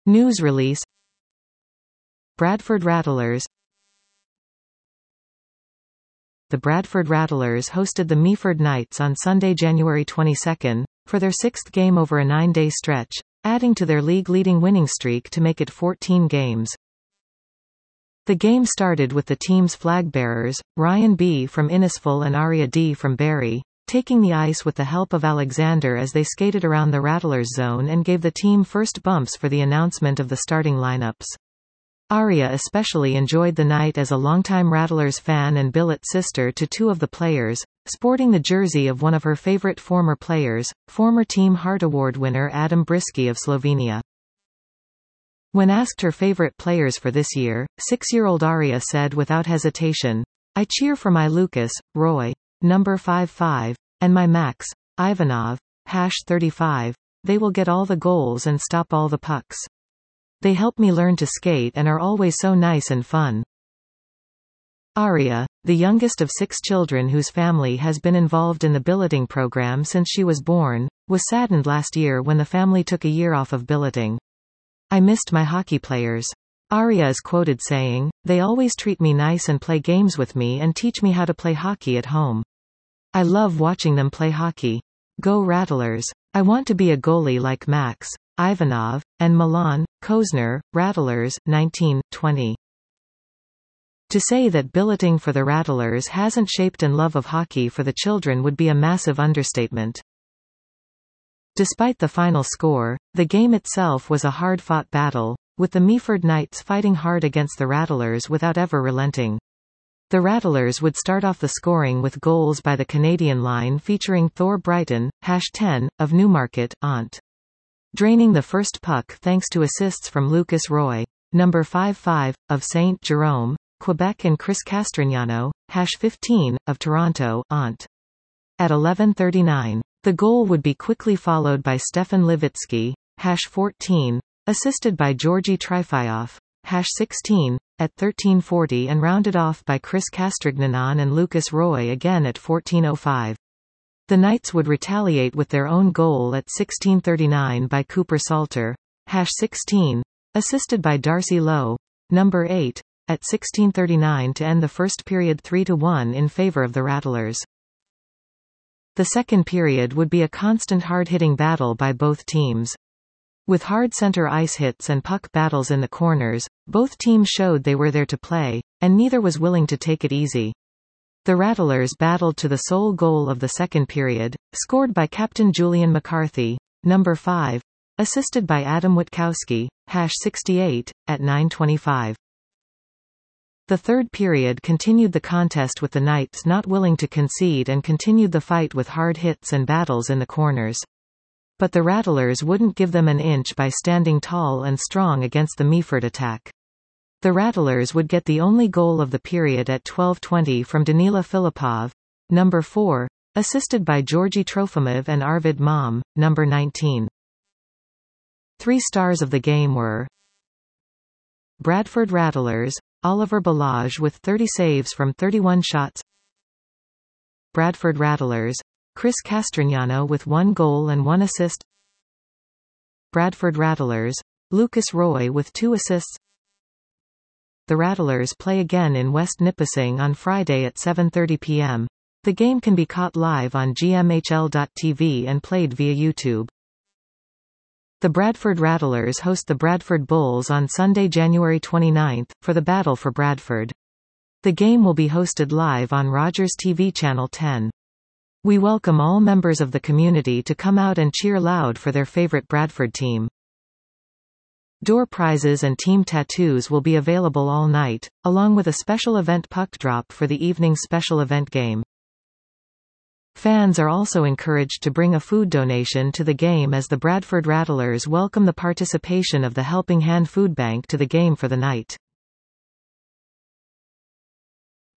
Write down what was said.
News release. Bradford Rattlers. The Bradford Rattlers hosted the Meaford Knights on Sunday, January 22, for their sixth game over a 9-day stretch, adding to their league-leading winning streak to make it 14 games. The game started with the team's flag-bearers, Ryan B. from Innisfil and Aria D. from Barry, taking the ice with the help of Alexander as they skated around the Rattlers zone and gave the team first bumps for the announcement of the starting lineups. Aria especially enjoyed the night as a longtime Rattlers fan and billet sister to two of the players, sporting the jersey of one of her favorite former players, former Team Hart Award winner Adam Brisky of Slovenia. When asked her favorite players for this year, 6-year-old Aria said without hesitation, "I cheer for my Lucas, Roy, number 55, and my Max, Ivanov, #35. They will get all the goals and stop all the pucks. They help me learn to skate and are always so nice and fun." Aria, the youngest of 6 children whose family has been involved in the billeting program since she was born, was saddened last year when the family took a year off of billeting. "I missed my hockey players." Aria is quoted saying, "They always treat me nice and play games with me and teach me how to play hockey at home. I love watching them play hockey. Go Rattlers. I want to be a goalie like Max, Ivanov, and Milan Kozner, Rattlers, 1920. To say that billeting for the Rattlers hasn't shaped in love of hockey for the children would be a massive understatement. Despite the final score, the game itself was a hard-fought battle, with the Meaford Knights fighting hard against the Rattlers without ever relenting. The Rattlers would start off the scoring with goals by the Canadian line featuring Thor Brighton, #10, of Newmarket, Ont. Draining the first puck thanks to assists from Lucas Roy, number 55, of St. Jerome, Quebec, and Chris Castrignano, #15, of Toronto, Ont. At 11:39, the goal would be quickly followed by Stefan Levitsky, #14, assisted by Georgi Trifyov, #16, at 13:40 and rounded off by Chris Castrignanon and Lucas Roy again at 14:05. The Knights would retaliate with their own goal at 16:39 by Cooper Salter, #16, assisted by Darcy Lowe, number 8, at 16:39 to end the first period 3-1 in favor of the Rattlers. The second period would be a constant hard-hitting battle by both teams. With hard center ice hits and puck battles in the corners, both teams showed they were there to play, and neither was willing to take it easy. The Rattlers battled to the sole goal of the second period, scored by captain Julian McCarthy, number 5, assisted by Adam Witkowski, #68, at 9:25. The third period continued the contest with the Knights not willing to concede and continued the fight with hard hits and battles in the corners. But the Rattlers wouldn't give them an inch by standing tall and strong against the Meaford attack. The Rattlers would get the only goal of the period at 12:20 from Danila Filipov, number 4, assisted by Georgi Trofimov and Arvid Mom, number 19. 3 stars of the game were Bradford Rattlers, Oliver Balaj with 30 saves from 31 shots. Bradford Rattlers, Chris Castrignano with 1 goal and 1 assist. Bradford Rattlers, Lucas Roy with 2 assists. The Rattlers play again in West Nipissing on Friday at 7:30 p.m. The game can be caught live on gmhl.tv and played via YouTube. The Bradford Rattlers host the Bradford Bulls on Sunday, January 29, for the Battle for Bradford. The game will be hosted live on Rogers TV Channel 10. We welcome all members of the community to come out and cheer loud for their favorite Bradford team. Door prizes and team tattoos will be available all night, along with a special event puck drop for the evening's special event game. Fans are also encouraged to bring a food donation to the game as the Bradford Rattlers welcome the participation of the Helping Hand Food Bank to the game for the night.